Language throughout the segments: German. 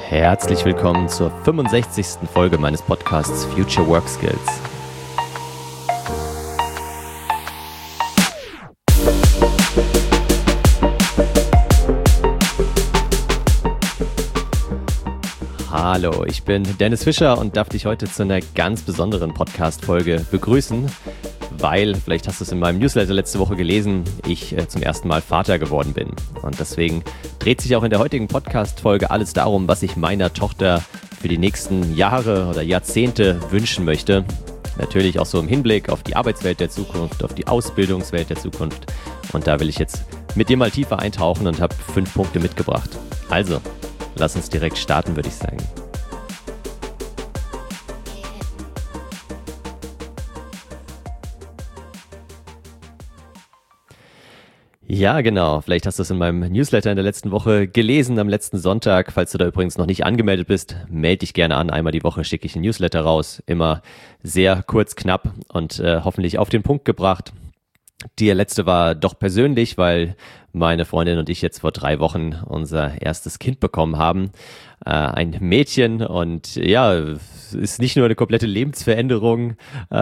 Herzlich willkommen zur 65. Folge meines Podcasts Future Work Skills. Hallo, ich bin Dennis Fischer und darf dich heute zu einer ganz besonderen Podcast-Folge begrüßen, weil, vielleicht hast du es in meinem Newsletter letzte Woche gelesen, ich zum ersten Mal Vater geworden bin. Und deswegen dreht sich auch in der heutigen Podcast-Folge alles darum, was ich meiner Tochter für die nächsten Jahre oder Jahrzehnte wünschen möchte. Natürlich auch so im Hinblick auf die Arbeitswelt der Zukunft, auf die Ausbildungswelt der Zukunft. Und da will ich jetzt mit dir mal tiefer eintauchen und habe 5 Punkte mitgebracht. Also, lass uns direkt starten, würde ich sagen. Ja, genau. Vielleicht hast du es in meinem Newsletter in der letzten Woche gelesen, am letzten Sonntag. Falls du da übrigens noch nicht angemeldet bist, melde dich gerne an. Einmal die Woche schicke ich einen Newsletter raus. Immer sehr kurz, knapp und hoffentlich auf den Punkt gebracht. Die letzte war doch persönlich, weil meine Freundin und ich jetzt vor 3 Wochen unser erstes Kind bekommen haben. Ein Mädchen, und ja, es ist nicht nur eine komplette Lebensveränderung.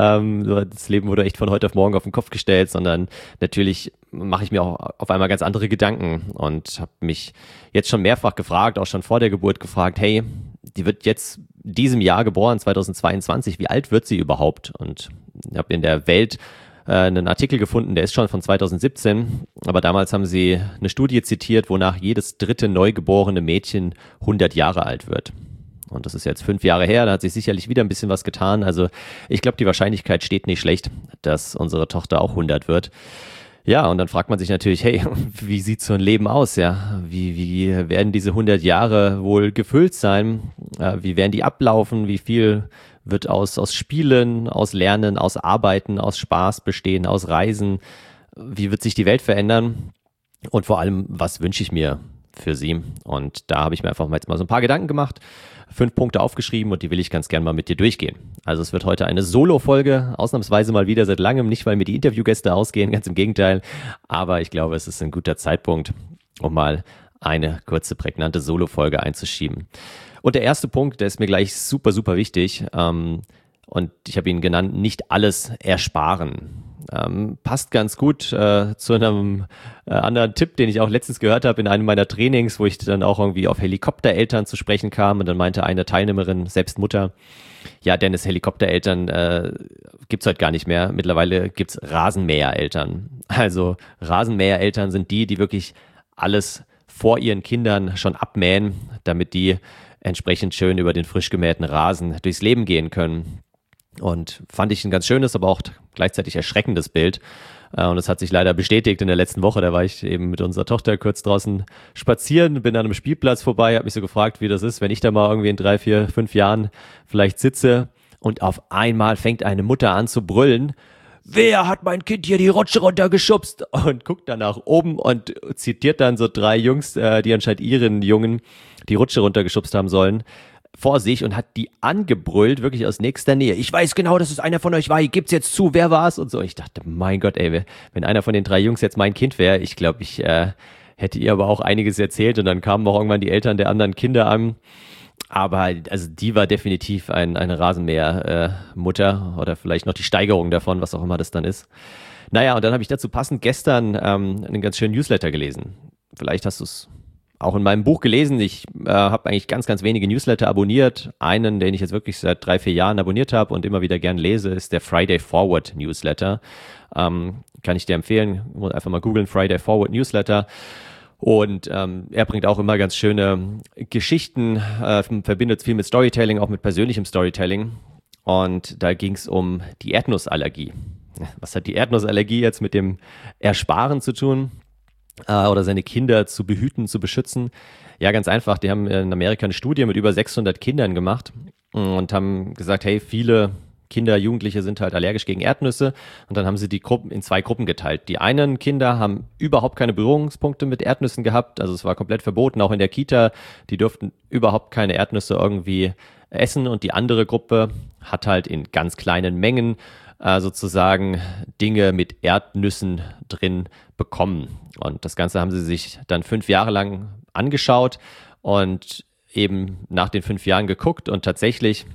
Das Leben wurde echt von heute auf morgen auf den Kopf gestellt, sondern natürlich mache ich mir auch auf einmal ganz andere Gedanken und habe mich jetzt schon mehrfach gefragt, auch schon vor der Geburt gefragt, hey, die wird jetzt diesem Jahr geboren, 2022, wie alt wird sie überhaupt? Und ich habe in der Welt einen Artikel gefunden, der ist schon von 2017, aber damals haben sie eine Studie zitiert, wonach jedes 3. neugeborene Mädchen 100 Jahre alt wird. Und das ist jetzt 5 Jahre her, da hat sich sicherlich wieder ein bisschen was getan. Also ich glaube, die Wahrscheinlichkeit steht nicht schlecht, dass unsere Tochter auch 100 wird. Ja, und dann fragt man sich natürlich, hey, wie sieht so ein Leben aus? Ja, wie werden diese 100 Jahre wohl gefüllt sein? Wie werden die ablaufen? Wie viel wird aus Spielen, aus Lernen, aus Arbeiten, aus Spaß bestehen, aus Reisen? Wie wird sich die Welt verändern? Und vor allem, was wünsche ich mir für sie? Und da habe ich mir einfach mal so ein paar Gedanken gemacht, 5 Punkte aufgeschrieben, und die will ich ganz gern mal mit dir durchgehen. Also es wird heute eine Solo-Folge, ausnahmsweise mal wieder seit langem, nicht weil mir die Interviewgäste ausgehen, ganz im Gegenteil, aber ich glaube, es ist ein guter Zeitpunkt, um mal eine kurze, prägnante Solo-Folge einzuschieben. Und der erste Punkt, der ist mir gleich super, super wichtig, und ich habe ihn genannt, nicht alles ersparen. Passt ganz gut zu einem anderen Tipp, den ich auch letztens gehört habe in einem meiner Trainings, wo ich dann auch irgendwie auf Helikoptereltern zu sprechen kam, und dann meinte eine Teilnehmerin, selbst Mutter, ja Dennis, Helikoptereltern gibt's heute gar nicht mehr, mittlerweile gibt's Rasenmähereltern. Also Rasenmähereltern sind die wirklich alles vor ihren Kindern schon abmähen, damit die entsprechend schön über den frisch gemähten Rasen durchs Leben gehen können. Und fand ich ein ganz schönes, aber auch gleichzeitig erschreckendes Bild. Und es hat sich leider bestätigt in der letzten Woche. Da war ich eben mit unserer Tochter kurz draußen spazieren, bin an einem Spielplatz vorbei, habe mich so gefragt, wie das ist, wenn ich da mal irgendwie in 3, 4, 5 Jahren vielleicht sitze und auf einmal fängt eine Mutter an zu brüllen: Wer hat mein Kind hier die Rutsche runtergeschubst? Und guckt dann nach oben und zitiert dann so 3 Jungs, die anscheinend ihren Jungen die Rutsche runtergeschubst haben sollen, vor sich, und hat die angebrüllt, wirklich aus nächster Nähe. Ich weiß genau, dass es einer von euch war, ihr gibt's jetzt zu, wer war's? Und so. Ich dachte, mein Gott, ey, wenn einer von den 3 Jungs jetzt mein Kind wäre, ich glaube, ich hätte ihr aber auch einiges erzählt, und dann kamen auch irgendwann die Eltern der anderen Kinder an. Aber also die war definitiv eine Rasenmäher-Mutter, oder vielleicht noch die Steigerung davon, was auch immer das dann ist. Naja, und dann habe ich dazu passend gestern einen ganz schönen Newsletter gelesen. Vielleicht hast du es auch in meinem Buch gelesen. Ich habe eigentlich ganz, ganz wenige Newsletter abonniert. Einen, den ich jetzt wirklich seit 3, 4 Jahren abonniert habe und immer wieder gern lese, ist der Friday Forward Newsletter. Kann ich dir empfehlen. Einfach mal googeln, Friday Forward Newsletter. Und er bringt auch immer ganz schöne Geschichten, verbindet viel mit Storytelling, auch mit persönlichem Storytelling. Und da ging es um die Erdnussallergie. Was hat die Erdnussallergie jetzt mit dem Ersparen zu tun? Oder seine Kinder zu behüten, zu beschützen? Ja, ganz einfach. Die haben in Amerika eine Studie mit über 600 Kindern gemacht und haben gesagt, hey, viele Kinder, Jugendliche sind halt allergisch gegen Erdnüsse, und dann haben sie die Gruppen in 2 Gruppen geteilt. Die einen Kinder haben überhaupt keine Berührungspunkte mit Erdnüssen gehabt, also es war komplett verboten, auch in der Kita, die durften überhaupt keine Erdnüsse irgendwie essen, und die andere Gruppe hat halt in ganz kleinen Mengen sozusagen Dinge mit Erdnüssen drin bekommen. Und das Ganze haben sie sich dann 5 Jahre lang angeschaut, und eben nach den 5 Jahren geguckt und tatsächlich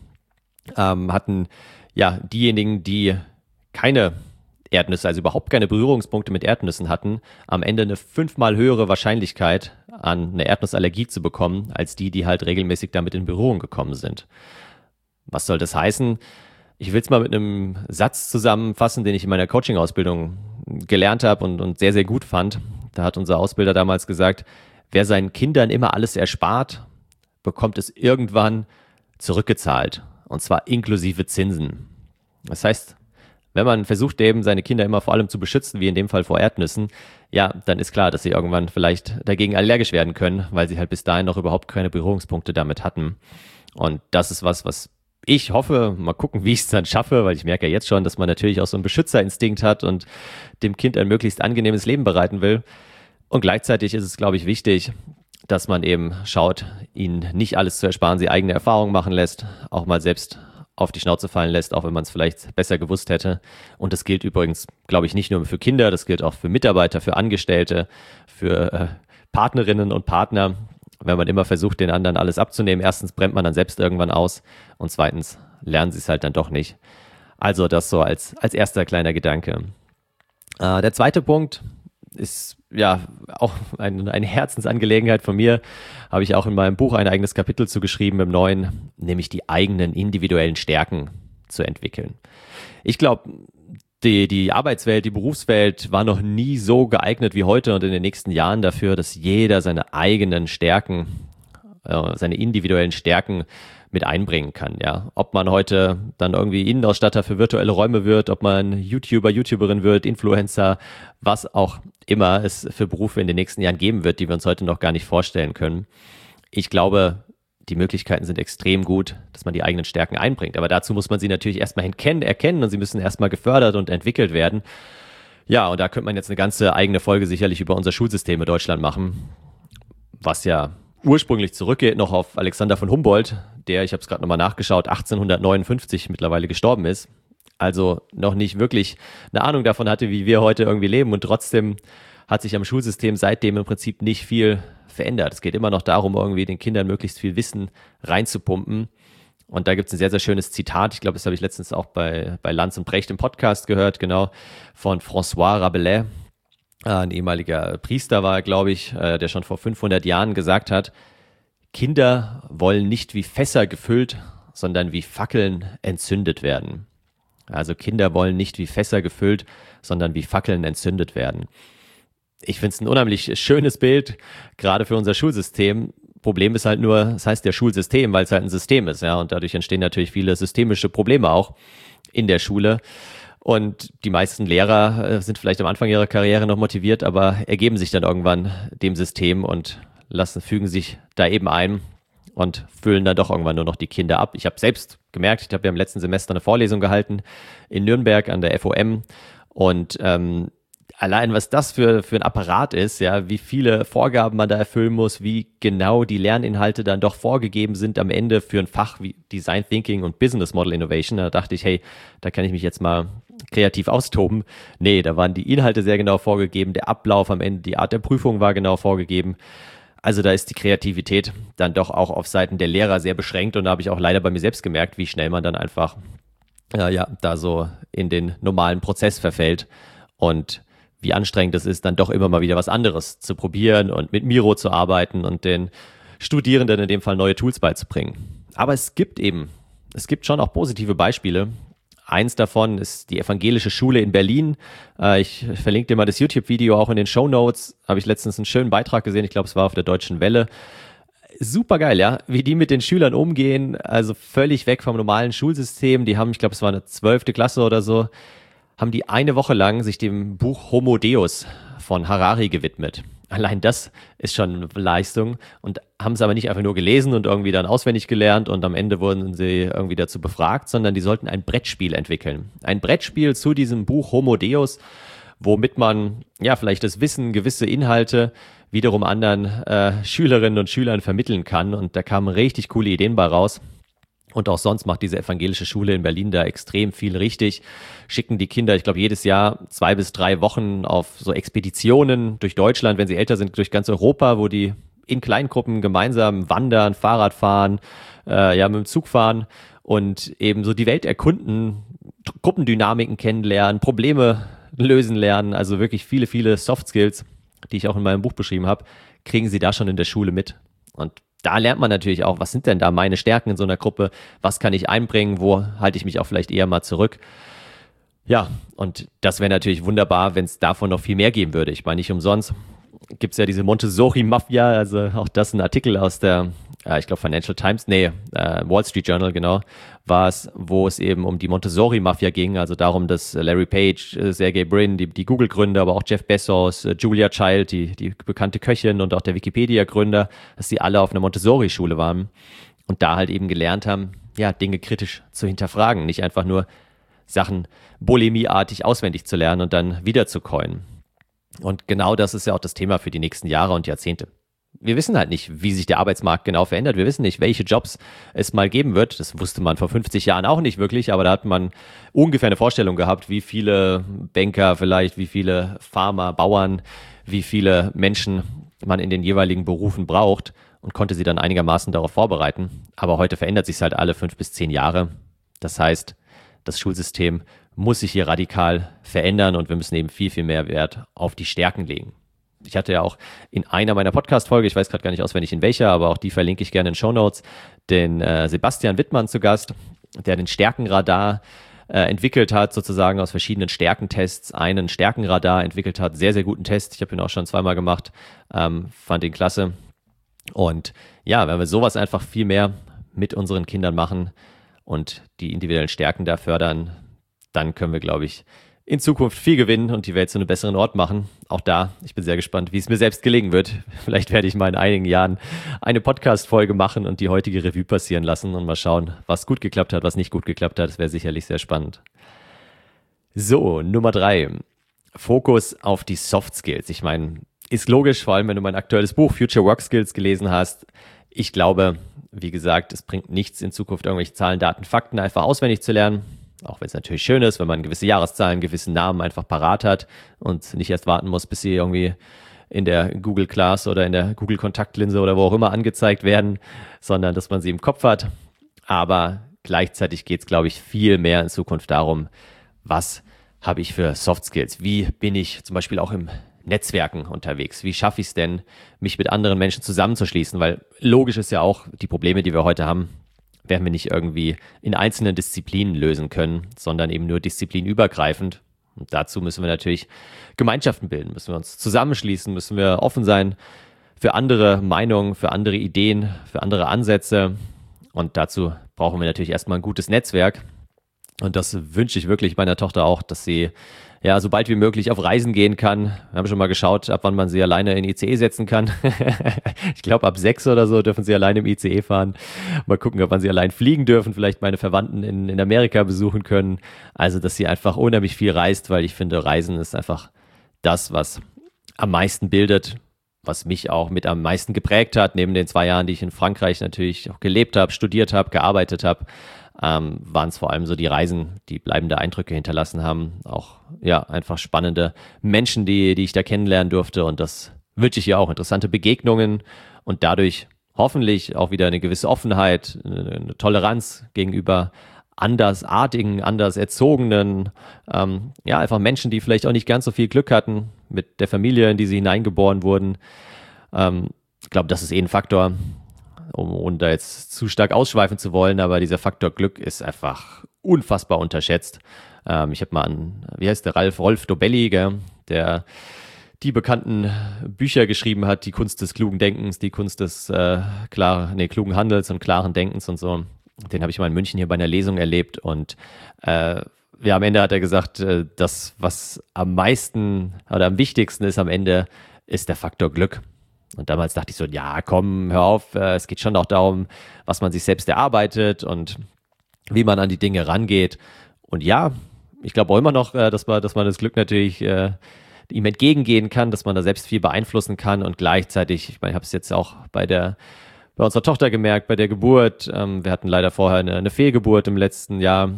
hatten ja diejenigen, die keine Erdnüsse, also überhaupt keine Berührungspunkte mit Erdnüssen hatten, am Ende eine 5-mal höhere Wahrscheinlichkeit an eine Erdnussallergie zu bekommen, als die halt regelmäßig damit in Berührung gekommen sind. Was soll das heißen? Ich will es mal mit einem Satz zusammenfassen, den ich in meiner Coaching-Ausbildung gelernt habe und sehr, sehr gut fand. Da hat unser Ausbilder damals gesagt, wer seinen Kindern immer alles erspart, bekommt es irgendwann zurückgezahlt. Und zwar inklusive Zinsen. Das heißt, wenn man versucht eben seine Kinder immer vor allem zu beschützen, wie in dem Fall vor Erdnüssen, ja, dann ist klar, dass sie irgendwann vielleicht dagegen allergisch werden können, weil sie halt bis dahin noch überhaupt keine Berührungspunkte damit hatten. Und das ist was ich hoffe, mal gucken, wie ich es dann schaffe, weil ich merke ja jetzt schon, dass man natürlich auch so einen Beschützerinstinkt hat und dem Kind ein möglichst angenehmes Leben bereiten will. Und gleichzeitig ist es, glaube ich, wichtig, dass man eben schaut, ihnen nicht alles zu ersparen, sie eigene Erfahrungen machen lässt, auch mal selbst auf die Schnauze fallen lässt, auch wenn man es vielleicht besser gewusst hätte. Und das gilt übrigens, glaube ich, nicht nur für Kinder, das gilt auch für Mitarbeiter, für Angestellte, für Partnerinnen und Partner. Wenn man immer versucht, den anderen alles abzunehmen, erstens brennt man dann selbst irgendwann aus und zweitens lernen sie es halt dann doch nicht. Also das so als erster kleiner Gedanke. Der zweite Punkt ist ja auch eine Herzensangelegenheit von mir, habe ich auch in meinem Buch ein eigenes Kapitel zu geschrieben im neuen, nämlich die eigenen individuellen Stärken zu entwickeln. Ich glaube, die Arbeitswelt, die Berufswelt war noch nie so geeignet wie heute und in den nächsten Jahren dafür, dass jeder seine eigenen Stärken, seine individuellen Stärken mit einbringen kann, ja. Ob man heute dann irgendwie Innenausstatter für virtuelle Räume wird, ob man YouTuber, YouTuberin wird, Influencer, was auch immer es für Berufe in den nächsten Jahren geben wird, die wir uns heute noch gar nicht vorstellen können. Ich glaube, die Möglichkeiten sind extrem gut, dass man die eigenen Stärken einbringt. Aber dazu muss man sie natürlich erstmal erkennen und sie müssen erstmal gefördert und entwickelt werden. Ja, und da könnte man jetzt eine ganze eigene Folge sicherlich über unser Schulsystem in Deutschland machen, was ja ursprünglich zurückgeht noch auf Alexander von Humboldt, der, ich habe es gerade nochmal nachgeschaut, 1859 mittlerweile gestorben ist. Also noch nicht wirklich eine Ahnung davon hatte, wie wir heute irgendwie leben. Und trotzdem hat sich am Schulsystem seitdem im Prinzip nicht viel verändert. Es geht immer noch darum, irgendwie den Kindern möglichst viel Wissen reinzupumpen. Und da gibt es ein sehr, sehr schönes Zitat. Ich glaube, das habe ich letztens auch bei Lanz und Brecht im Podcast gehört, genau, von François Rabelais. Ein ehemaliger Priester war er, glaube ich, der schon vor 500 Jahren gesagt hat, Kinder wollen nicht wie Fässer gefüllt, sondern wie Fackeln entzündet werden. Also Kinder wollen nicht wie Fässer gefüllt, sondern wie Fackeln entzündet werden. Ich finde es ein unheimlich schönes Bild, gerade für unser Schulsystem. Problem ist halt nur, es heißt ja Schulsystem, weil es halt ein System ist, ja, und dadurch entstehen natürlich viele systemische Probleme auch in der Schule. Und die meisten Lehrer sind vielleicht am Anfang ihrer Karriere noch motiviert, aber ergeben sich dann irgendwann dem System und fügen sich da eben ein und füllen dann doch irgendwann nur noch die Kinder ab. Ich habe selbst gemerkt, ich habe ja im letzten Semester eine Vorlesung gehalten in Nürnberg an der FOM und allein was das für ein Apparat ist, ja, wie viele Vorgaben man da erfüllen muss, wie genau die Lerninhalte dann doch vorgegeben sind am Ende für ein Fach wie Design Thinking und Business Model Innovation. Da dachte ich, hey, da kann ich mich jetzt mal kreativ austoben. Nee, da waren die Inhalte sehr genau vorgegeben, der Ablauf am Ende, die Art der Prüfung war genau vorgegeben. Also da ist die Kreativität dann doch auch auf Seiten der Lehrer sehr beschränkt und da habe ich auch leider bei mir selbst gemerkt, wie schnell man dann einfach da so in den normalen Prozess verfällt und wie anstrengend es ist, dann doch immer mal wieder was anderes zu probieren und mit Miro zu arbeiten und den Studierenden in dem Fall neue Tools beizubringen. Aber es gibt schon auch positive Beispiele. Eins davon ist die evangelische Schule in Berlin. Ich verlinke dir mal das YouTube-Video auch in den Shownotes. Habe ich letztens einen schönen Beitrag gesehen. Ich glaube, es war auf der Deutschen Welle. Super geil, ja, wie die mit den Schülern umgehen. Also völlig weg vom normalen Schulsystem. Die haben, ich glaube, es war eine 12. Klasse oder so, haben die eine Woche lang sich dem Buch Homo Deus von Harari gewidmet. Allein das ist schon eine Leistung und haben es aber nicht einfach nur gelesen und irgendwie dann auswendig gelernt und am Ende wurden sie irgendwie dazu befragt, sondern die sollten ein Brettspiel entwickeln. Ein Brettspiel zu diesem Buch Homo Deus, womit man ja vielleicht das Wissen, gewisse Inhalte wiederum anderen Schülerinnen und Schülern vermitteln kann und da kamen richtig coole Ideen bei raus. Und auch sonst macht diese evangelische Schule in Berlin da extrem viel richtig. Schicken die Kinder, ich glaube, jedes Jahr 2 bis 3 Wochen auf so Expeditionen durch Deutschland, wenn sie älter sind, durch ganz Europa, wo die in kleinen Gruppen gemeinsam wandern, Fahrrad fahren, mit dem Zug fahren und eben so die Welt erkunden, Gruppendynamiken kennenlernen, Probleme lösen lernen, also wirklich viele, viele Soft Skills, die ich auch in meinem Buch beschrieben habe, kriegen sie da schon in der Schule mit. Und da lernt man natürlich auch, was sind denn da meine Stärken in so einer Gruppe, was kann ich einbringen, wo halte ich mich auch vielleicht eher mal zurück. Ja, und das wäre natürlich wunderbar, wenn es davon noch viel mehr geben würde. Ich meine, nicht umsonst gibt es ja diese Montessori-Mafia, also auch das ein Artikel aus der, ich glaube Financial Times, Wall Street Journal, genau, war es, wo es eben um die Montessori-Mafia ging, also darum, dass Larry Page, Sergey Brin, die Google-Gründer, aber auch Jeff Bezos, Julia Child, die bekannte Köchin und auch der Wikipedia-Gründer, dass sie alle auf einer Montessori-Schule waren und da halt eben gelernt haben, ja, Dinge kritisch zu hinterfragen, nicht einfach nur Sachen bulimieartig auswendig zu lernen und dann wieder zu coinen. Und genau das ist ja auch das Thema für die nächsten Jahre und Jahrzehnte. Wir wissen halt nicht, wie sich der Arbeitsmarkt genau verändert. Wir wissen nicht, welche Jobs es mal geben wird. Das wusste man vor 50 Jahren auch nicht wirklich, aber da hat man ungefähr eine Vorstellung gehabt, wie viele Banker vielleicht, wie viele Farmer, Bauern, wie viele Menschen man in den jeweiligen Berufen braucht und konnte sie dann einigermaßen darauf vorbereiten. Aber heute verändert sich es halt alle 5 bis 10 Jahre. Das heißt, das Schulsystem muss sich hier radikal verändern und wir müssen eben viel, viel mehr Wert auf die Stärken legen. Ich hatte ja auch in einer meiner Podcast-Folge, ich weiß gerade gar nicht auswendig in welcher, aber auch die verlinke ich gerne in Shownotes, den Sebastian Wittmann zu Gast, der den Stärkenradar entwickelt hat, sozusagen aus verschiedenen Stärkentests einen Stärkenradar entwickelt hat. Sehr, sehr guten Test. Ich habe ihn auch schon zweimal gemacht, fand ihn klasse. Und ja, wenn wir sowas einfach viel mehr mit unseren Kindern machen und die individuellen Stärken da fördern, dann können wir, glaube ich, in Zukunft viel gewinnen und die Welt zu einem besseren Ort machen. Auch da, ich bin sehr gespannt, wie es mir selbst gelingen wird. Vielleicht werde ich mal in einigen Jahren eine Podcast-Folge machen und die heutige Revue passieren lassen und mal schauen, was gut geklappt hat, was nicht gut geklappt hat. Das wäre sicherlich sehr spannend. So, Nummer 3. Fokus auf die Soft Skills. Ich meine, ist logisch, vor allem wenn du mein aktuelles Buch Future Work Skills gelesen hast. Ich glaube, wie gesagt, es bringt nichts in Zukunft, irgendwelche Zahlen, Daten, Fakten einfach auswendig zu lernen. Auch wenn es natürlich schön ist, wenn man gewisse Jahreszahlen, gewisse Namen einfach parat hat und nicht erst warten muss, bis sie irgendwie in der Google Class oder in der Google Kontaktlinse oder wo auch immer angezeigt werden, sondern dass man sie im Kopf hat. Aber gleichzeitig geht es, glaube ich, viel mehr in Zukunft darum, was habe ich für Soft Skills? Wie bin ich zum Beispiel auch im Netzwerken unterwegs? Wie schaffe ich es denn, mich mit anderen Menschen zusammenzuschließen? Weil logisch ist ja auch, die Probleme, die wir heute haben, werden wir nicht irgendwie in einzelnen Disziplinen lösen können, sondern eben nur disziplinübergreifend. Und dazu müssen wir natürlich Gemeinschaften bilden, müssen wir uns zusammenschließen, müssen wir offen sein für andere Meinungen, für andere Ideen, für andere Ansätze. Und dazu brauchen wir natürlich erstmal ein gutes Netzwerk. Und das wünsche ich wirklich meiner Tochter auch, dass sie ja so bald wie möglich auf Reisen gehen kann. Wir haben schon mal geschaut, ab wann man sie alleine in ICE setzen kann. Ich glaube, ab 6 oder so dürfen sie alleine im ICE fahren. Mal gucken, ob man sie allein fliegen dürfen, vielleicht meine Verwandten in Amerika besuchen können. Also, dass sie einfach unheimlich viel reist, weil ich finde, Reisen ist einfach das, was am meisten bildet, was mich auch mit am meisten geprägt hat, neben den 2 Jahren, die ich in Frankreich natürlich auch gelebt habe, studiert habe, gearbeitet habe. Waren es vor allem so die Reisen, die bleibende Eindrücke hinterlassen haben. Auch ja einfach spannende Menschen, die ich da kennenlernen durfte. Und das wünsche ich ihr auch. Interessante Begegnungen und dadurch hoffentlich auch wieder eine gewisse Offenheit, eine Toleranz gegenüber andersartigen, anders erzogenen, einfach Menschen, die vielleicht auch nicht ganz so viel Glück hatten mit der Familie, in die sie hineingeboren wurden. Ich glaube, das ist ein Faktor, ohne da jetzt zu stark ausschweifen zu wollen, aber dieser Faktor Glück ist einfach unfassbar unterschätzt. Ich habe mal wie heißt der, Rolf Dobelli, der die bekannten Bücher geschrieben hat, die Kunst des klugen Denkens, die Kunst des klugen Handels und klaren Denkens und so. Den habe ich mal in München hier bei einer Lesung erlebt und am Ende hat er gesagt, das, was am meisten oder am wichtigsten ist am Ende, ist der Faktor Glück. Und damals dachte ich so, ja, komm, hör auf, es geht schon auch darum, was man sich selbst erarbeitet und wie man an die Dinge rangeht. Und ja, ich glaube auch immer noch, dass man das Glück natürlich ihm entgegengehen kann, dass man da selbst viel beeinflussen kann und gleichzeitig, ich meine, ich habe es jetzt auch bei unserer Tochter gemerkt, bei der Geburt. Wir hatten leider vorher eine Fehlgeburt im letzten Jahr,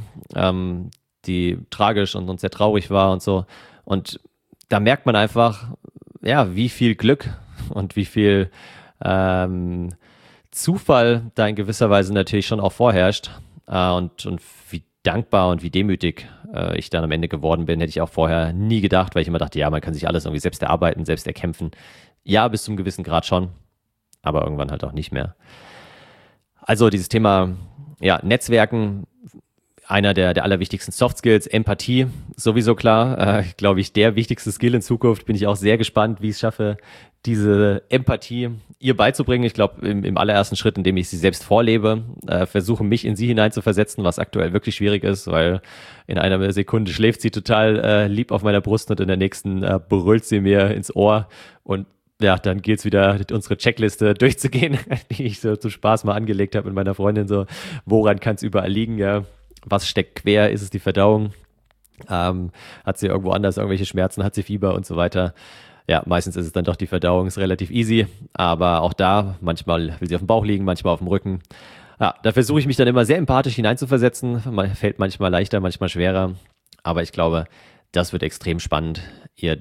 die tragisch und sehr traurig war und so. Und da merkt man einfach, ja, wie viel Glück und wie viel Zufall da in gewisser Weise natürlich schon auch vorherrscht und wie dankbar und wie demütig ich dann am Ende geworden bin, hätte ich auch vorher nie gedacht, weil ich immer dachte, ja, man kann sich alles irgendwie selbst erarbeiten, selbst erkämpfen. Ja, bis zum gewissen Grad schon, aber irgendwann halt auch nicht mehr. Also dieses Thema, ja, Netzwerken, einer der allerwichtigsten Soft Skills, Empathie, sowieso klar, glaube ich, der wichtigste Skill in Zukunft. Bin ich auch sehr gespannt, wie ich es schaffe, diese Empathie ihr beizubringen. Ich glaube, im allerersten Schritt, indem ich sie selbst vorlebe, versuche mich in sie hineinzuversetzen, was aktuell wirklich schwierig ist, weil in einer Sekunde schläft sie total lieb auf meiner Brust und in der nächsten brüllt sie mir ins Ohr und ja, dann geht's wieder, unsere Checkliste durchzugehen, die ich so zum Spaß mal angelegt habe mit meiner Freundin, so, woran kann es überall liegen, ja, was steckt quer, ist es die Verdauung, hat sie irgendwo anders irgendwelche Schmerzen, hat sie Fieber und so weiter. Ja, meistens ist es dann doch die Verdauung, ist relativ easy, aber auch da, manchmal will sie auf dem Bauch liegen, manchmal auf dem Rücken. Ja, da versuche ich mich dann immer sehr empathisch hineinzuversetzen, fällt manchmal leichter, manchmal schwerer, aber ich glaube, das wird extrem spannend, ihr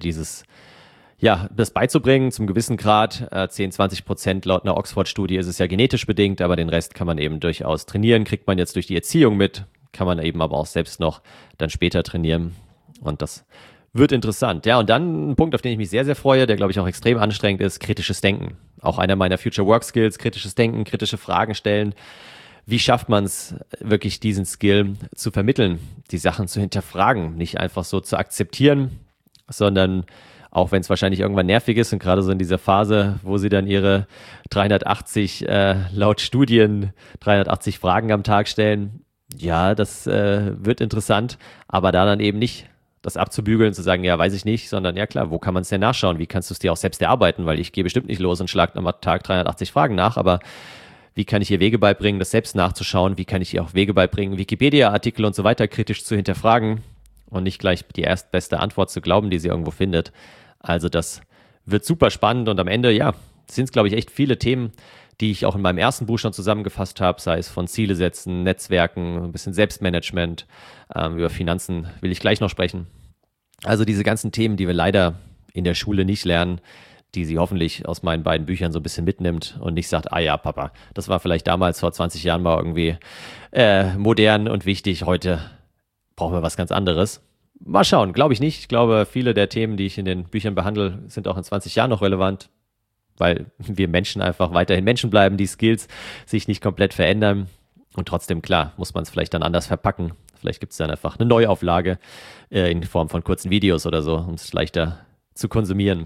das beizubringen, zum gewissen Grad, 10-20% laut einer Oxford-Studie ist es ja genetisch bedingt, aber den Rest kann man eben durchaus trainieren, kriegt man jetzt durch die Erziehung mit, kann man eben aber auch selbst noch dann später trainieren und das wird interessant. Ja, und dann ein Punkt, auf den ich mich sehr, sehr freue, der, glaube ich, auch extrem anstrengend ist, kritisches Denken. Auch einer meiner Future Work Skills, kritisches Denken, kritische Fragen stellen. Wie schafft man es wirklich, diesen Skill zu vermitteln, die Sachen zu hinterfragen, nicht einfach so zu akzeptieren, sondern auch wenn es wahrscheinlich irgendwann nervig ist und gerade so in dieser Phase, wo sie dann ihre 380, laut Studien, 380 Fragen am Tag stellen, ja, das wird interessant, aber da dann eben nicht das abzubügeln, zu sagen, ja, weiß ich nicht, sondern ja klar, wo kann man es denn nachschauen? Wie kannst du es dir auch selbst erarbeiten? Weil ich gehe bestimmt nicht los und schlage am Tag 380 Fragen nach, aber wie kann ich ihr Wege beibringen, das selbst nachzuschauen? Wie kann ich ihr auch Wege beibringen, Wikipedia-Artikel und so weiter kritisch zu hinterfragen und nicht gleich die erstbeste Antwort zu glauben, die sie irgendwo findet? Also das wird super spannend und am Ende, ja, sind es, glaube ich, echt viele Themen, die ich auch in meinem ersten Buch schon zusammengefasst habe, sei es von Ziele setzen, Netzwerken, ein bisschen Selbstmanagement, über Finanzen will ich gleich noch sprechen. Also diese ganzen Themen, die wir leider in der Schule nicht lernen, die sie hoffentlich aus meinen beiden Büchern so ein bisschen mitnimmt und nicht sagt, ah ja, Papa, das war vielleicht damals vor 20 Jahren mal irgendwie modern und wichtig, heute brauchen wir was ganz anderes. Mal schauen, glaube ich nicht. Ich glaube, viele der Themen, die ich in den Büchern behandle, sind auch in 20 Jahren noch relevant, weil wir Menschen einfach weiterhin Menschen bleiben, die Skills sich nicht komplett verändern. Und trotzdem, klar, muss man es vielleicht dann anders verpacken. Vielleicht gibt es dann einfach eine Neuauflage in Form von kurzen Videos oder so, um es leichter zu konsumieren.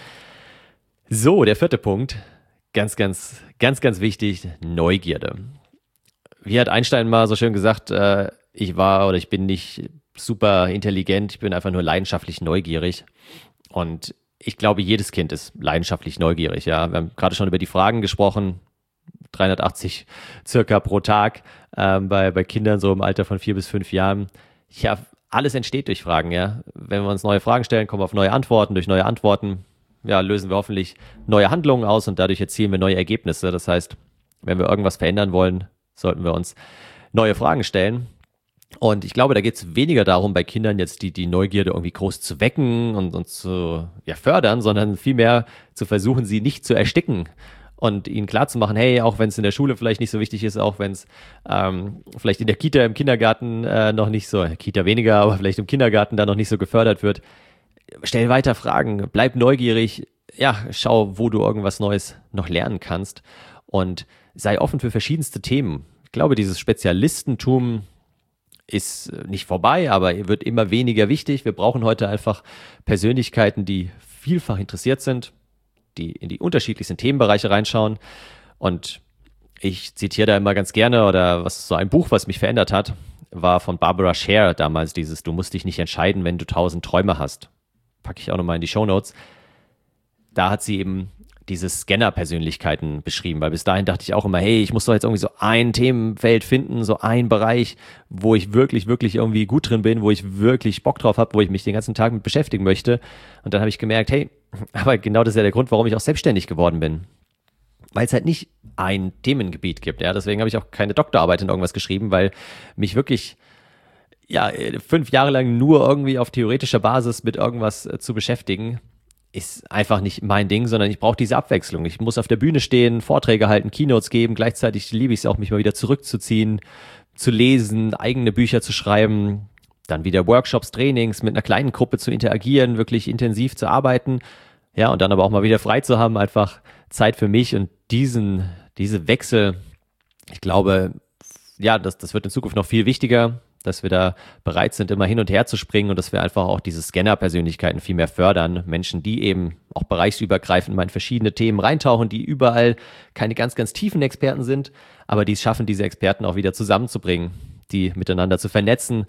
So, der vierte Punkt, ganz wichtig, Neugierde. Wie hat Einstein mal so schön gesagt, ich bin nicht super intelligent, ich bin einfach nur leidenschaftlich neugierig. Und ich glaube, jedes Kind ist leidenschaftlich neugierig. Ja, wir haben gerade schon über die Fragen gesprochen, 380 circa pro Tag bei Kindern so im Alter von 4 bis 5 Jahren. Ja, alles entsteht durch Fragen. Ja, wenn wir uns neue Fragen stellen, kommen wir auf neue Antworten. Durch neue Antworten, ja, lösen wir hoffentlich neue Handlungen aus und dadurch erzielen wir neue Ergebnisse. Das heißt, wenn wir irgendwas verändern wollen, sollten wir uns neue Fragen stellen. Und ich glaube, da geht es weniger darum, bei Kindern jetzt die Neugierde irgendwie groß zu wecken und zu fördern, sondern vielmehr zu versuchen, sie nicht zu ersticken und ihnen klarzumachen, hey, auch wenn es in der Schule vielleicht nicht so wichtig ist, auch wenn es vielleicht in der Kita, im Kindergarten noch nicht so, Kita weniger, aber vielleicht im Kindergarten da noch nicht so gefördert wird, stell weiter Fragen, bleib neugierig, ja, schau, wo du irgendwas Neues noch lernen kannst und sei offen für verschiedenste Themen. Ich glaube, dieses Spezialistentum ist nicht vorbei, aber wird immer weniger wichtig. Wir brauchen heute einfach Persönlichkeiten, die vielfach interessiert sind, die in die unterschiedlichsten Themenbereiche reinschauen. Und ich zitiere da immer ganz gerne, oder was so ein Buch, was mich verändert hat, war von Barbara Scher damals dieses, du musst dich nicht entscheiden, wenn du 1000 Träume hast. Packe ich auch nochmal in die Shownotes. Da hat sie eben diese Scanner-Persönlichkeiten beschrieben, weil bis dahin dachte ich auch immer, hey, ich muss doch jetzt irgendwie so ein Themenfeld finden, so ein Bereich, wo ich wirklich irgendwie gut drin bin, wo ich wirklich Bock drauf habe, wo ich mich den ganzen Tag mit beschäftigen möchte. Und dann habe ich gemerkt, hey, aber genau das ist ja der Grund, warum ich auch selbstständig geworden bin. Weil es halt nicht ein Themengebiet gibt. Ja, deswegen habe ich auch keine Doktorarbeit in irgendwas geschrieben, weil mich wirklich 5 Jahre lang nur irgendwie auf theoretischer Basis mit irgendwas zu beschäftigen, ist einfach nicht mein Ding, sondern ich brauche diese Abwechslung. Ich muss auf der Bühne stehen, Vorträge halten, Keynotes geben. Gleichzeitig liebe ich es auch, mich mal wieder zurückzuziehen, zu lesen, eigene Bücher zu schreiben, dann wieder Workshops, Trainings, mit einer kleinen Gruppe zu interagieren, wirklich intensiv zu arbeiten. Ja, und dann aber auch mal wieder frei zu haben, einfach Zeit für mich und diese Wechsel, ich glaube, ja, das wird in Zukunft noch viel wichtiger, dass wir da bereit sind, immer hin und her zu springen und dass wir einfach auch diese Scanner-Persönlichkeiten viel mehr fördern. Menschen, die eben auch bereichsübergreifend mal in verschiedene Themen reintauchen, die überall keine ganz, ganz tiefen Experten sind, aber die es schaffen, diese Experten auch wieder zusammenzubringen, die miteinander zu vernetzen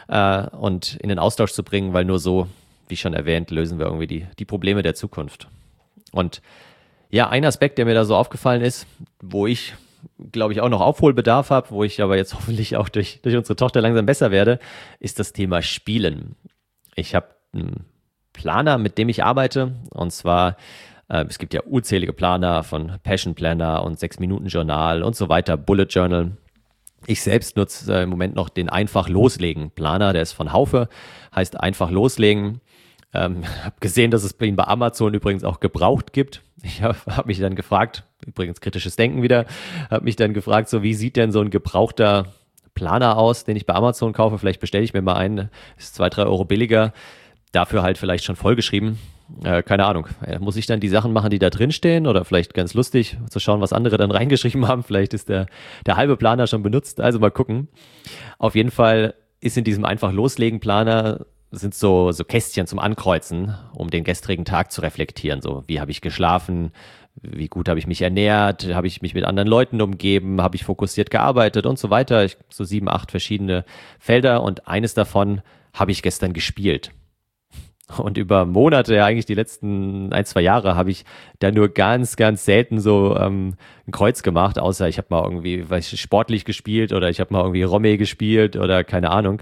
und in den Austausch zu bringen, weil nur so, wie schon erwähnt, lösen wir irgendwie die Probleme der Zukunft. Und ja, ein Aspekt, der mir da so aufgefallen ist, wo ich, glaube ich, auch noch Aufholbedarf habe, wo ich aber jetzt hoffentlich auch durch unsere Tochter langsam besser werde, ist das Thema Spielen. Ich habe einen Planer, mit dem ich arbeite, und zwar, es gibt ja unzählige Planer von Passion Planner und 6-Minuten-Journal und so weiter, Bullet Journal. Ich selbst nutze im Moment noch den Einfach loslegen Planer, der ist von Haufe, heißt Einfach loslegen. Habe gesehen, dass es ihn bei Amazon übrigens auch gebraucht gibt. Ich hab mich dann gefragt, übrigens kritisches Denken wieder, habe mich dann gefragt, so wie sieht denn so ein gebrauchter Planer aus, den ich bei Amazon kaufe? Vielleicht bestelle ich mir mal einen, ist 2-3 Euro billiger, dafür halt vielleicht schon vollgeschrieben. Keine Ahnung, muss ich dann die Sachen machen, die da drin stehen, oder vielleicht ganz lustig zu schauen, was andere dann reingeschrieben haben. Vielleicht ist der halbe Planer schon benutzt, also mal gucken. Auf jeden Fall ist in diesem Einfach loslegen Planer sind so Kästchen zum Ankreuzen, um den gestrigen Tag zu reflektieren. So, wie habe ich geschlafen? Wie gut habe ich mich ernährt? Habe ich mich mit anderen Leuten umgeben? Habe ich fokussiert gearbeitet und so weiter? So 7, 8 verschiedene Felder, und eines davon habe ich gestern gespielt. Und über Monate, ja eigentlich die letzten 1-2 Jahre, habe ich da nur ganz, ganz selten so ein Kreuz gemacht, außer ich habe mal irgendwie sportlich gespielt oder ich habe mal irgendwie Romme gespielt oder keine Ahnung.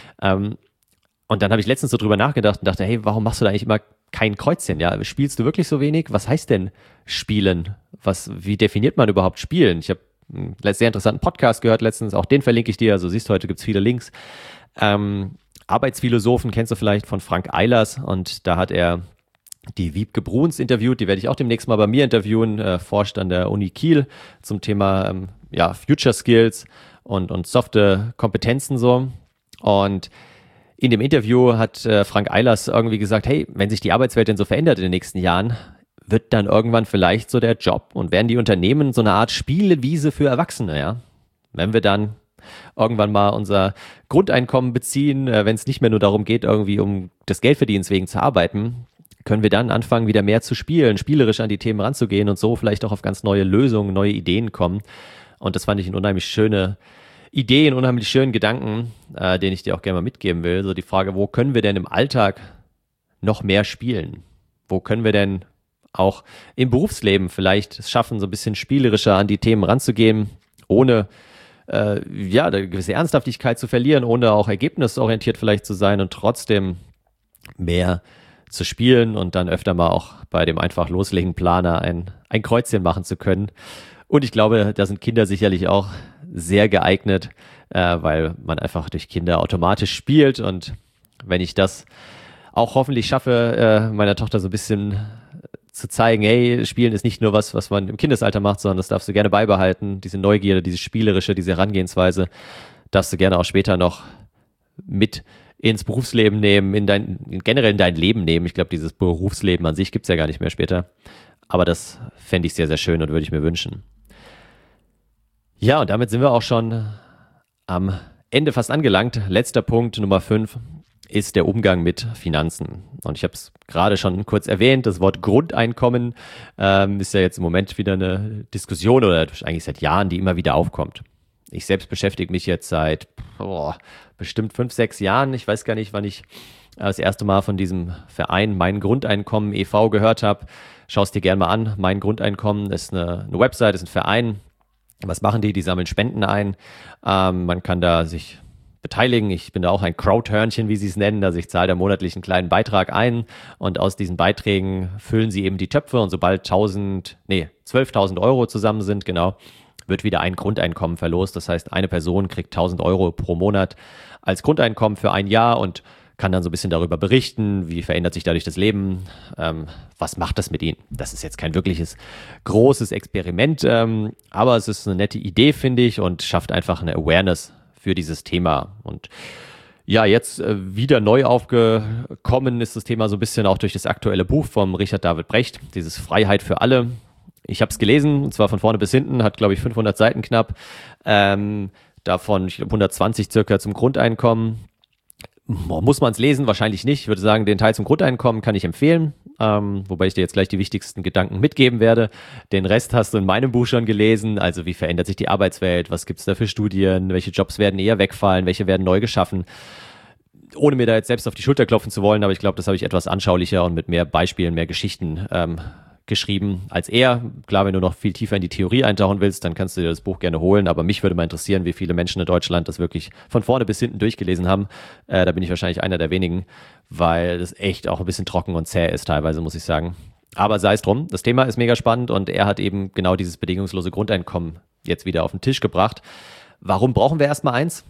Und dann habe ich letztens so drüber nachgedacht und dachte, hey, warum machst du da eigentlich immer kein Kreuzchen? Ja, spielst du wirklich so wenig? Was heißt denn spielen? Wie definiert man überhaupt spielen? Ich habe einen sehr interessanten Podcast gehört letztens, auch den verlinke ich dir. Also siehst du, heute gibt's viele Links. Arbeitsphilosophen kennst du vielleicht von Frank Eilers, und da hat er die Wiebke Bruns interviewt, die werde ich auch demnächst mal bei mir interviewen, forscht an der Uni Kiel zum Thema Future Skills und softe Kompetenzen so. Und in dem Interview hat Frank Eilers irgendwie gesagt, hey, wenn sich die Arbeitswelt denn so verändert in den nächsten Jahren, wird dann irgendwann vielleicht so der Job und werden die Unternehmen so eine Art Spielewiese für Erwachsene, ja? Wenn wir dann irgendwann mal unser Grundeinkommen beziehen, wenn es nicht mehr nur darum geht, irgendwie um des Geldverdienens wegen zu arbeiten, können wir dann anfangen, wieder mehr zu spielen, spielerisch an die Themen ranzugehen und so vielleicht auch auf ganz neue Lösungen, neue Ideen kommen. Und das fand ich eine unheimlich schöne Idee, einen unheimlich schönen Gedanken, den ich dir auch gerne mal mitgeben will. So die Frage, wo können wir denn im Alltag noch mehr spielen? Wo können wir denn auch im Berufsleben vielleicht es schaffen, so ein bisschen spielerischer an die Themen ranzugehen, ohne eine gewisse Ernsthaftigkeit zu verlieren, ohne auch ergebnisorientiert vielleicht zu sein und trotzdem mehr zu spielen und dann öfter mal auch bei dem Einfach loslegen Planer ein Kreuzchen machen zu können. Und ich glaube, da sind Kinder sicherlich auch sehr geeignet, weil man einfach durch Kinder automatisch spielt. Und wenn ich das auch hoffentlich schaffe, meiner Tochter so ein bisschen zu zeigen, hey, Spielen ist nicht nur was man im Kindesalter macht, sondern das darfst du gerne beibehalten. Diese Neugierde, diese spielerische, diese Herangehensweise darfst du gerne auch später noch mit ins Berufsleben nehmen, generell in dein Leben nehmen. Ich glaube, dieses Berufsleben an sich gibt's ja gar nicht mehr später. Aber das fände ich sehr, sehr schön und würde ich mir wünschen. Ja, und damit sind wir auch schon am Ende fast angelangt. Letzter Punkt, Nummer 5, ist der Umgang mit Finanzen. Und ich habe es gerade schon kurz erwähnt, das Wort Grundeinkommen ist ja jetzt im Moment wieder eine Diskussion oder eigentlich seit Jahren, die immer wieder aufkommt. Ich selbst beschäftige mich jetzt seit bestimmt 5-6 Jahren. Ich weiß gar nicht, wann ich das erste Mal von diesem Verein Mein Grundeinkommen e.V. gehört habe. Schau es dir gerne mal an. Mein Grundeinkommen ist eine Website, ist ein Verein. Was machen die? Die sammeln Spenden ein. Man kann da sich beteiligen. Ich bin da auch ein Crowdhörnchen, wie sie es nennen. Also ich zahle da monatlich einen kleinen Beitrag ein und aus diesen Beiträgen füllen sie eben die Töpfe und sobald 12.000 Euro zusammen sind, genau, wird wieder ein Grundeinkommen verlost. Das heißt, eine Person kriegt 1.000 Euro pro Monat als Grundeinkommen für ein Jahr und kann dann so ein bisschen darüber berichten, wie verändert sich dadurch das Leben, was macht das mit ihnen. Das ist jetzt kein wirkliches großes Experiment, aber es ist eine nette Idee, finde ich, und schafft einfach eine Awareness für dieses Thema. Und ja, jetzt wieder neu aufgekommen ist das Thema so ein bisschen auch durch das aktuelle Buch vom Richard David Brecht, dieses Freiheit für alle. Ich habe es gelesen, und zwar von vorne bis hinten, hat, glaube ich, 500 Seiten knapp. Davon, ich glaube, 120 circa zum Grundeinkommen. Muss man es lesen? Wahrscheinlich nicht. Ich würde sagen, den Teil zum Grundeinkommen kann ich empfehlen, wobei ich dir jetzt gleich die wichtigsten Gedanken mitgeben werde. Den Rest hast du in meinem Buch schon gelesen. Also wie verändert sich die Arbeitswelt? Was gibt es da für Studien? Welche Jobs werden eher wegfallen? Welche werden neu geschaffen? Ohne mir da jetzt selbst auf die Schulter klopfen zu wollen, aber ich glaube, das habe ich etwas anschaulicher und mit mehr Beispielen, mehr Geschichten geschrieben als er. Klar, wenn du noch viel tiefer in die Theorie eintauchen willst, dann kannst du dir das Buch gerne holen, aber mich würde mal interessieren, wie viele Menschen in Deutschland das wirklich von vorne bis hinten durchgelesen haben. Da bin ich wahrscheinlich einer der wenigen, weil das echt auch ein bisschen trocken und zäh ist teilweise, muss ich sagen. Aber sei es drum, das Thema ist mega spannend und er hat eben genau dieses bedingungslose Grundeinkommen jetzt wieder auf den Tisch gebracht. Warum brauchen wir erstmal eins?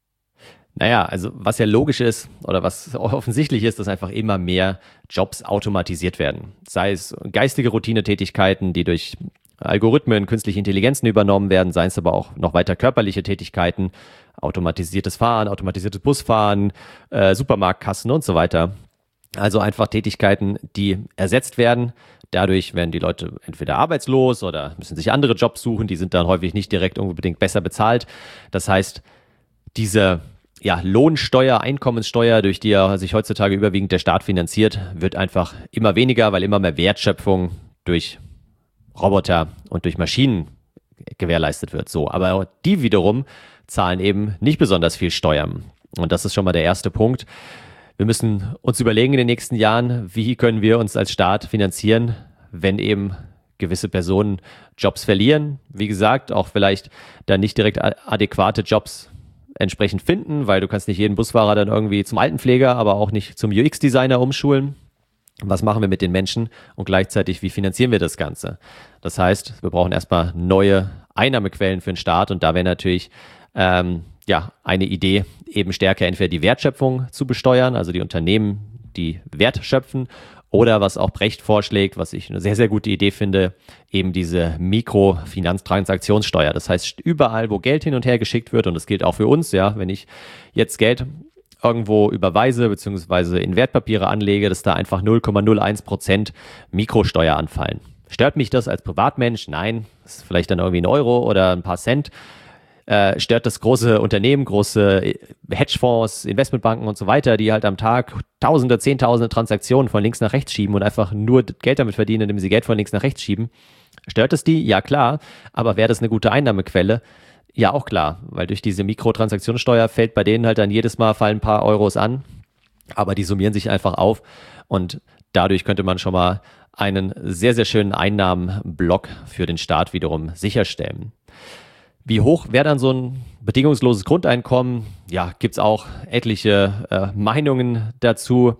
Naja, also was ja logisch ist oder was offensichtlich ist, dass einfach immer mehr Jobs automatisiert werden. Sei es geistige Routinetätigkeiten, die durch Algorithmen, künstliche Intelligenzen übernommen werden, seien es aber auch noch weiter körperliche Tätigkeiten, automatisiertes Fahren, automatisiertes Busfahren, Supermarktkassen und so weiter. Also einfach Tätigkeiten, die ersetzt werden. Dadurch werden die Leute entweder arbeitslos oder müssen sich andere Jobs suchen. Die sind dann häufig nicht direkt unbedingt besser bezahlt. Das heißt, diese Lohnsteuer, Einkommenssteuer, durch die ja sich heutzutage überwiegend der Staat finanziert, wird einfach immer weniger, weil immer mehr Wertschöpfung durch Roboter und durch Maschinen gewährleistet wird. So, aber die wiederum zahlen eben nicht besonders viel Steuern. Und das ist schon mal der erste Punkt. Wir müssen uns überlegen in den nächsten Jahren, wie können wir uns als Staat finanzieren, wenn eben gewisse Personen Jobs verlieren. Wie gesagt, auch vielleicht dann nicht direkt adäquate Jobs entsprechend finden, weil du kannst nicht jeden Busfahrer dann irgendwie zum Altenpfleger, aber auch nicht zum UX-Designer umschulen. Was machen wir mit den Menschen und gleichzeitig, wie finanzieren wir das Ganze? Das heißt, wir brauchen erstmal neue Einnahmequellen für den Staat und da wäre natürlich eine Idee, eben stärker entweder die Wertschöpfung zu besteuern, also die Unternehmen, die Wert schöpfen, oder was auch Brecht vorschlägt, was ich eine sehr, sehr gute Idee finde, eben diese Mikrofinanztransaktionssteuer. Das heißt, überall, wo Geld hin und her geschickt wird, und das gilt auch für uns, ja, wenn ich jetzt Geld irgendwo überweise beziehungsweise in Wertpapiere anlege, dass da einfach 0,01% Mikrosteuer anfallen. Stört mich das als Privatmensch? Nein, das ist vielleicht dann irgendwie 1 Euro oder ein paar Cent. Stört das große Unternehmen, große Hedgefonds, Investmentbanken und so weiter, die halt am Tag Tausende, Zehntausende Transaktionen von links nach rechts schieben und einfach nur Geld damit verdienen, indem sie Geld von links nach rechts schieben. Stört es die? Ja, klar. Aber wäre das eine gute Einnahmequelle? Ja, auch klar. Weil durch diese Mikrotransaktionssteuer fällt bei denen halt dann jedes Mal fallen ein paar Euros an. Aber die summieren sich einfach auf und dadurch könnte man schon mal einen sehr, sehr schönen Einnahmenblock für den Staat wiederum sicherstellen. Wie hoch wäre dann so ein bedingungsloses Grundeinkommen? Ja, gibt's auch etliche Meinungen dazu.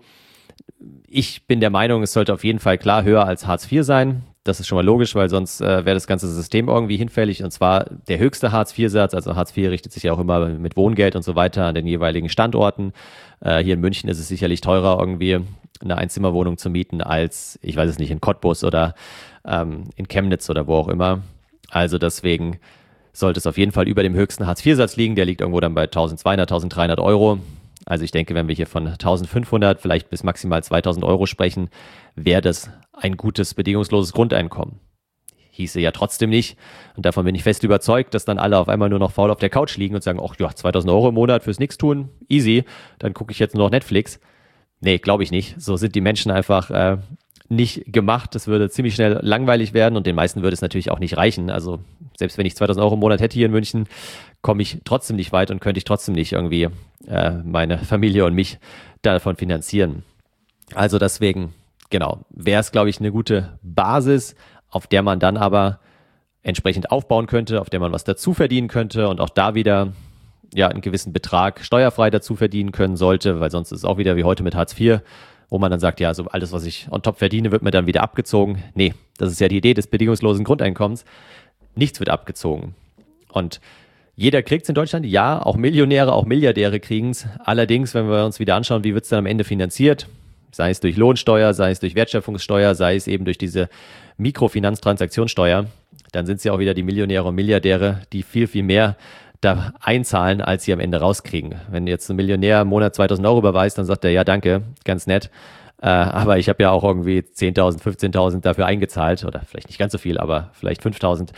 Ich bin der Meinung, es sollte auf jeden Fall klar höher als Hartz IV sein. Das ist schon mal logisch, weil sonst wäre das ganze System irgendwie hinfällig. Und zwar der höchste Hartz-IV-Satz. Also Hartz IV richtet sich ja auch immer mit Wohngeld und so weiter an den jeweiligen Standorten. Hier in München ist es sicherlich teurer, irgendwie eine Einzimmerwohnung zu mieten als, ich weiß es nicht, in Cottbus oder in Chemnitz oder wo auch immer. Also deswegen sollte es auf jeden Fall über dem höchsten Hartz-IV-Satz liegen. Der liegt irgendwo dann bei 1.200, 1.300 Euro. Also ich denke, wenn wir hier von 1.500, vielleicht bis maximal 2.000 Euro sprechen, wäre das ein gutes, bedingungsloses Grundeinkommen. Hieße ja trotzdem nicht, und davon bin ich fest überzeugt, dass dann alle auf einmal nur noch faul auf der Couch liegen und sagen, ach ja, 2.000 Euro im Monat fürs Nix-Tun, easy, dann gucke ich jetzt nur noch Netflix. Nee, glaube ich nicht. So sind die Menschen einfach nicht gemacht. Das würde ziemlich schnell langweilig werden und den meisten würde es natürlich auch nicht reichen. Also selbst wenn ich 2.000 Euro im Monat hätte hier in München, komme ich trotzdem nicht weit und könnte ich trotzdem nicht irgendwie meine Familie und mich davon finanzieren. Also deswegen, genau, wäre es, glaube ich, eine gute Basis, auf der man dann aber entsprechend aufbauen könnte, auf der man was dazu verdienen könnte und auch da wieder einen gewissen Betrag steuerfrei dazu verdienen können sollte, weil sonst ist es auch wieder wie heute mit Hartz IV, wo man dann sagt, ja, so alles, was ich on top verdiene, wird mir dann wieder abgezogen. Nee, das ist ja die Idee des bedingungslosen Grundeinkommens. Nichts wird abgezogen. Und Jeder kriegt es in Deutschland, ja, auch Millionäre, auch Milliardäre kriegen es. Allerdings, wenn wir uns wieder anschauen, wie wird es dann am Ende finanziert, sei es durch Lohnsteuer, sei es durch Wertschöpfungssteuer, sei es eben durch diese Mikrofinanztransaktionssteuer, dann sind es ja auch wieder die Millionäre und Milliardäre, die viel, viel mehr da einzahlen, als sie am Ende rauskriegen. Wenn jetzt ein Millionär im Monat 2.000 Euro überweist, dann sagt er, ja, danke, ganz nett. Aber ich habe ja auch irgendwie 10.000, 15.000 dafür eingezahlt oder vielleicht nicht ganz so viel, aber vielleicht 5.000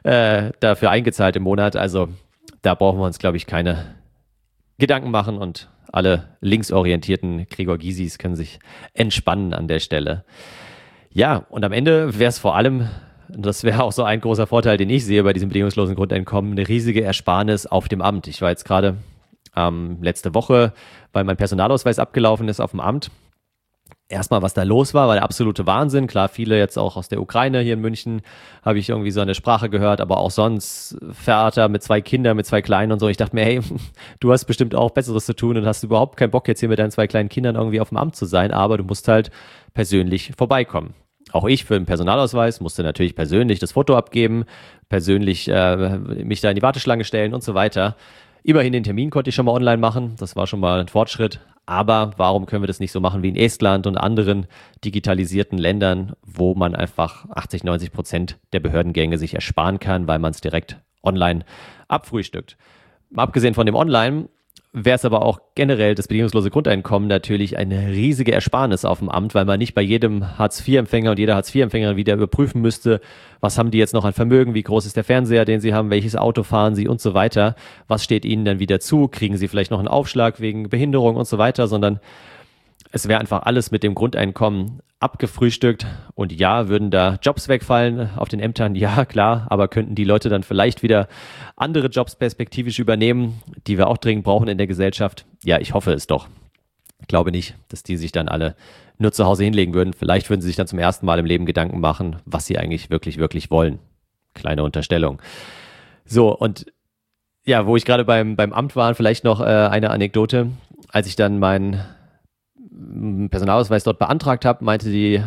dafür eingezahlt im Monat. Also da brauchen wir uns, glaube ich, keine Gedanken machen und alle linksorientierten Gregor Gysis können sich entspannen an der Stelle. Ja, und am Ende wäre es vor allem, das wäre auch so ein großer Vorteil, den ich sehe bei diesem bedingungslosen Grundeinkommen, eine riesige Ersparnis auf dem Amt. Ich war jetzt gerade letzte Woche, weil mein Personalausweis abgelaufen ist auf dem Amt. Erstmal, was da los war der absolute Wahnsinn. Klar, viele jetzt auch aus der Ukraine hier in München habe ich irgendwie so eine Sprache gehört, aber auch sonst Vater mit 2 Kindern, mit 2 Kleinen und so. Ich dachte mir, hey, du hast bestimmt auch Besseres zu tun und hast überhaupt keinen Bock jetzt hier mit deinen 2 kleinen Kindern irgendwie auf dem Amt zu sein, aber du musst halt persönlich vorbeikommen. Auch ich für den Personalausweis musste natürlich persönlich das Foto abgeben, persönlich mich da in die Warteschlange stellen und so weiter. Immerhin den Termin konnte ich schon mal online machen, das war schon mal ein Fortschritt. Aber warum können wir das nicht so machen wie in Estland und anderen digitalisierten Ländern, wo man einfach 80-90% der Behördengänge sich ersparen kann, weil man es direkt online abfrühstückt. Abgesehen von dem Online wäre es aber auch generell das bedingungslose Grundeinkommen natürlich eine riesige Ersparnis auf dem Amt, weil man nicht bei jedem Hartz-IV-Empfänger und jeder Hartz-IV-Empfänger wieder überprüfen müsste, was haben die jetzt noch an Vermögen, wie groß ist der Fernseher, den sie haben, welches Auto fahren sie und so weiter, was steht ihnen dann wieder zu, kriegen sie vielleicht noch einen Aufschlag wegen Behinderung und so weiter, sondern es wäre einfach alles mit dem Grundeinkommen abgefrühstückt und ja, würden da Jobs wegfallen auf den Ämtern, ja klar, aber könnten die Leute dann vielleicht wieder andere Jobs perspektivisch übernehmen, die wir auch dringend brauchen in der Gesellschaft? Ja, ich hoffe es doch. Ich glaube nicht, dass die sich dann alle nur zu Hause hinlegen würden. Vielleicht würden sie sich dann zum ersten Mal im Leben Gedanken machen, was sie eigentlich wirklich, wirklich wollen. Kleine Unterstellung. So, und ja, wo ich gerade beim Amt war, vielleicht noch eine Anekdote. Als ich dann meinen Personalausweis dort beantragt habe, meinte die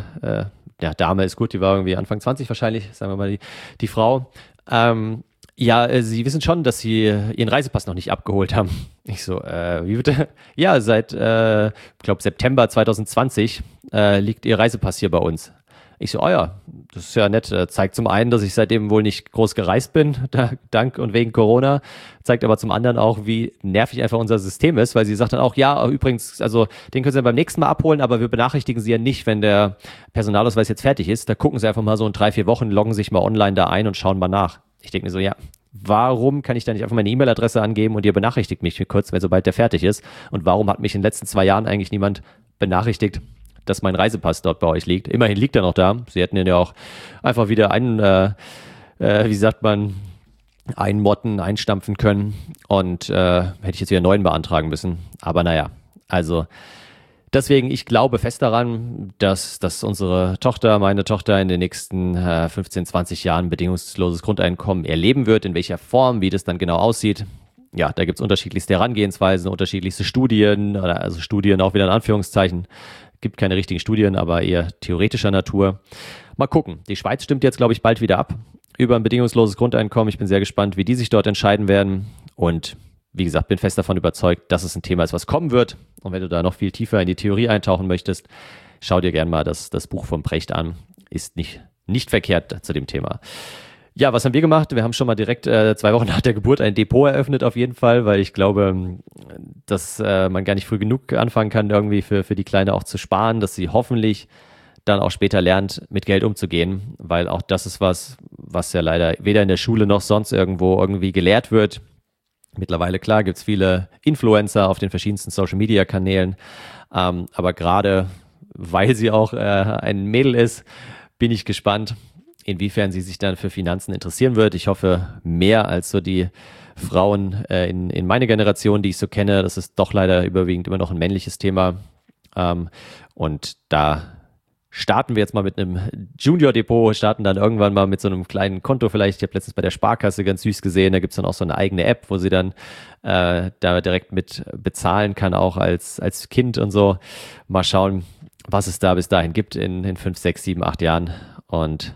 Dame, ist gut, die war irgendwie Anfang 20 wahrscheinlich, sagen wir mal die Frau, Sie wissen schon, dass Sie Ihren Reisepass noch nicht abgeholt haben. Ich so, wie bitte? Ja, seit, September 2020 liegt Ihr Reisepass hier bei uns. Ich so, ja, das ist ja nett. Zeigt zum einen, dass ich seitdem wohl nicht groß gereist bin, dank und wegen Corona. Zeigt aber zum anderen auch, wie nervig einfach unser System ist, weil sie sagt dann auch, ja, übrigens, also den können Sie dann beim nächsten Mal abholen, aber wir benachrichtigen Sie ja nicht, wenn der Personalausweis jetzt fertig ist. Da gucken Sie einfach mal so in 3-4 Wochen, loggen sich mal online da ein und schauen mal nach. Ich denke mir so, ja, warum kann ich da nicht einfach meine E-Mail-Adresse angeben und ihr benachrichtigt mich kurz, wenn sobald der fertig ist? Und warum hat mich in den letzten 2 Jahren eigentlich niemand benachrichtigt, dass mein Reisepass dort bei euch liegt? Immerhin liegt er noch da. Sie hätten ihn ja auch einfach wieder einmotten, einstampfen können und hätte ich jetzt wieder einen neuen beantragen müssen. Aber naja, also deswegen, ich glaube fest daran, dass meine Tochter in den nächsten 15, 20 Jahren bedingungsloses Grundeinkommen erleben wird, in welcher Form, wie das dann genau aussieht. Ja, da gibt es unterschiedlichste Herangehensweisen, unterschiedlichste Studien, also Studien auch wieder in Anführungszeichen. Gibt keine richtigen Studien, aber eher theoretischer Natur. Mal gucken. Die Schweiz stimmt jetzt, glaube ich, bald wieder ab über ein bedingungsloses Grundeinkommen. Ich bin sehr gespannt, wie die sich dort entscheiden werden. Und wie gesagt, bin fest davon überzeugt, dass es ein Thema ist, was kommen wird. Und wenn du da noch viel tiefer in die Theorie eintauchen möchtest, schau dir gerne mal das Buch von Precht an. Ist nicht verkehrt zu dem Thema. Ja, was haben wir gemacht? Wir haben schon mal direkt 2 Wochen nach der Geburt ein Depot eröffnet auf jeden Fall, weil ich glaube, dass man gar nicht früh genug anfangen kann, irgendwie für die Kleine auch zu sparen, dass sie hoffentlich dann auch später lernt, mit Geld umzugehen, weil auch das ist was ja leider weder in der Schule noch sonst irgendwo irgendwie gelehrt wird. Mittlerweile, klar, gibt es viele Influencer auf den verschiedensten Social-Media-Kanälen, aber gerade weil sie auch ein Mädel ist, bin ich gespannt, inwiefern sie sich dann für Finanzen interessieren wird. Ich hoffe mehr als so die Frauen in meiner Generation, die ich so kenne. Das ist doch leider überwiegend immer noch ein männliches Thema. Und da starten wir jetzt mal mit einem Junior-Depot, starten dann irgendwann mal mit so einem kleinen Konto vielleicht. Ich habe letztens bei der Sparkasse ganz süß gesehen, da gibt es dann auch so eine eigene App, wo sie dann da direkt mit bezahlen kann, auch als Kind und so. Mal schauen, was es da bis dahin gibt in 5, 6, 7, 8 Jahren. Und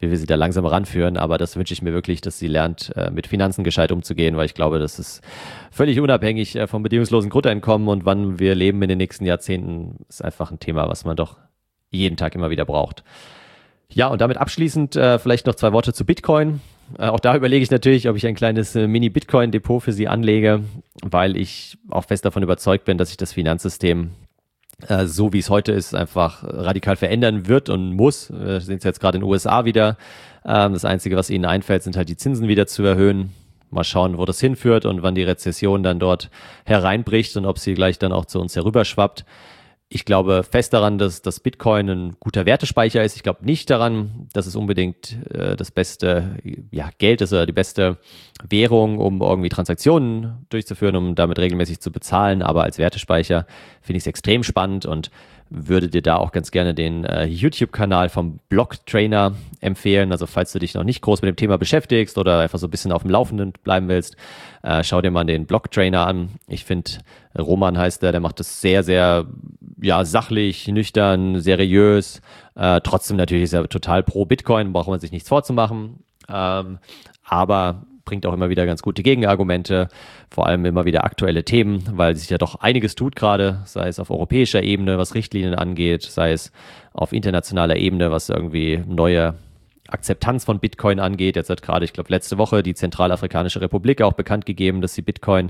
wie wir sie da langsam ranführen. Aber das wünsche ich mir wirklich, dass sie lernt, mit Finanzen gescheit umzugehen, weil ich glaube, das ist völlig unabhängig vom bedingungslosen Grundeinkommen und wann wir leben in den nächsten Jahrzehnten, ist einfach ein Thema, was man doch jeden Tag immer wieder braucht. Ja, und damit abschließend vielleicht noch 2 Worte zu Bitcoin. Auch da überlege ich natürlich, ob ich ein kleines Mini-Bitcoin-Depot für Sie anlege, weil ich auch fest davon überzeugt bin, dass sich das Finanzsystem, so wie es heute ist, einfach radikal verändern wird und muss. Wir sehen es jetzt gerade in den USA wieder. Das Einzige, was Ihnen einfällt, sind halt die Zinsen wieder zu erhöhen. Mal schauen, wo das hinführt und wann die Rezession dann dort hereinbricht und ob sie gleich dann auch zu uns herüberschwappt. Ich glaube fest daran, dass das Bitcoin ein guter Wertespeicher ist. Ich glaube nicht daran, dass es unbedingt das beste Geld ist oder die beste Währung, um irgendwie Transaktionen durchzuführen, um damit regelmäßig zu bezahlen. Aber als Wertespeicher finde ich es extrem spannend und würde dir da auch ganz gerne den YouTube-Kanal vom Blocktrainer empfehlen. Also falls du dich noch nicht groß mit dem Thema beschäftigst oder einfach so ein bisschen auf dem Laufenden bleiben willst, schau dir mal den Blocktrainer an. Ich finde, Roman heißt der macht das sehr, sehr sachlich, nüchtern, seriös. Trotzdem natürlich ist er total pro Bitcoin, braucht man sich nichts vorzumachen. Aber bringt auch immer wieder ganz gute Gegenargumente, vor allem immer wieder aktuelle Themen, weil sich ja doch einiges tut gerade, sei es auf europäischer Ebene, was Richtlinien angeht, sei es auf internationaler Ebene, was irgendwie neue Akzeptanz von Bitcoin angeht. Jetzt hat gerade, ich glaube, letzte Woche die Zentralafrikanische Republik auch bekannt gegeben, dass sie Bitcoin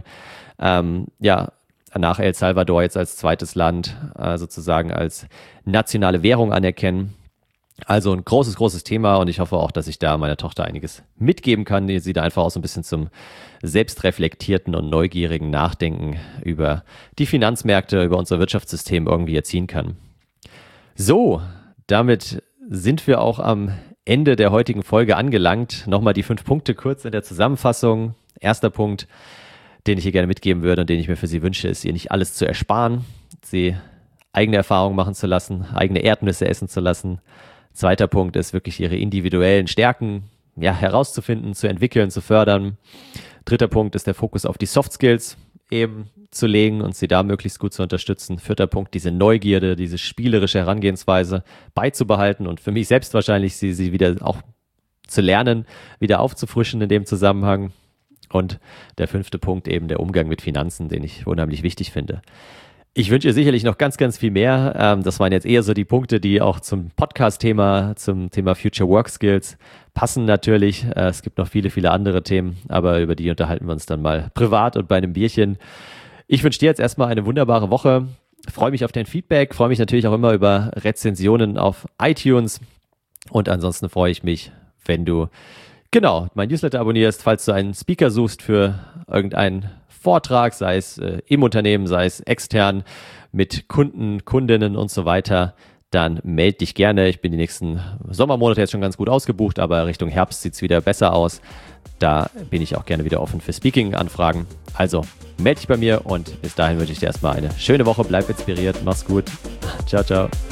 nach El Salvador jetzt als zweites Land sozusagen als nationale Währung anerkennen. Also ein großes, großes Thema und ich hoffe auch, dass ich da meiner Tochter einiges mitgeben kann, die sie da einfach auch so ein bisschen zum selbstreflektierten und neugierigen Nachdenken über die Finanzmärkte, über unser Wirtschaftssystem irgendwie erziehen kann. So, damit sind wir auch am Ende der heutigen Folge angelangt. Nochmal die 5 Punkte kurz in der Zusammenfassung. Erster Punkt, den ich hier gerne mitgeben würde und den ich mir für Sie wünsche, ist, ihr nicht alles zu ersparen, Sie eigene Erfahrungen machen zu lassen, eigene Erdnüsse essen zu lassen. Zweiter Punkt ist wirklich ihre individuellen Stärken herauszufinden, zu entwickeln, zu fördern. Dritter Punkt ist der Fokus auf die Soft Skills eben zu legen und sie da möglichst gut zu unterstützen. Vierter Punkt, diese Neugierde, diese spielerische Herangehensweise beizubehalten und für mich selbst wahrscheinlich sie wieder auch zu lernen, wieder aufzufrischen in dem Zusammenhang. Und der 5. Punkt eben der Umgang mit Finanzen, den ich unheimlich wichtig finde. Ich wünsche ihr sicherlich noch ganz, ganz viel mehr. Das waren jetzt eher so die Punkte, die auch zum Podcast-Thema, zum Thema Future Work Skills passen natürlich. Es gibt noch viele, viele andere Themen, aber über die unterhalten wir uns dann mal privat und bei einem Bierchen. Ich wünsche dir jetzt erstmal eine wunderbare Woche. Freue mich auf dein Feedback, freue mich natürlich auch immer über Rezensionen auf iTunes und ansonsten freue ich mich, wenn du mein Newsletter abonnierst, falls du einen Speaker suchst für irgendeinen Vortrag, sei es im Unternehmen, sei es extern mit Kunden, Kundinnen und so weiter, dann melde dich gerne. Ich bin die nächsten Sommermonate jetzt schon ganz gut ausgebucht, aber Richtung Herbst sieht es wieder besser aus. Da bin ich auch gerne wieder offen für Speaking-Anfragen. Also melde dich bei mir und bis dahin wünsche ich dir erstmal eine schöne Woche. Bleib inspiriert, mach's gut. Ciao, ciao.